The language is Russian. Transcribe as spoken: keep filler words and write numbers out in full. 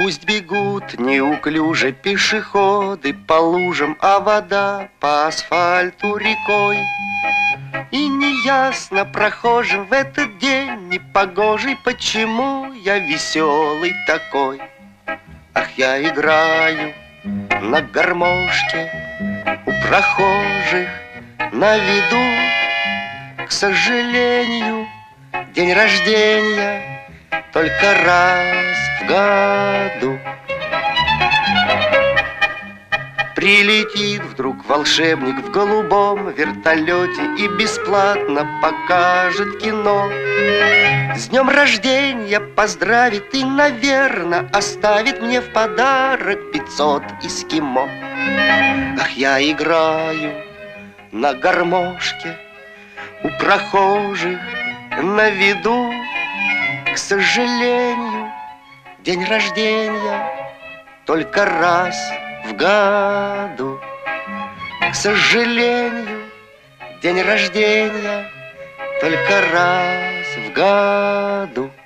Пусть бегут неуклюже пешеходы по лужам, а вода по асфальту рекой. И неясно прохожим в этот день непогожий, почему я веселый такой. Ах, я играю на гармошке у прохожих на виду. К сожалению, день рождения только раз в году. Прилетит вдруг волшебник в голубом вертолете и бесплатно покажет кино. С днем рождения поздравит и, наверно, оставит мне в подарок пятьсот эскимо. Ах, я играю на гармошке у прохожих на виду. К сожалению, день рождения только раз в году. К сожалению, день рождения только раз в году.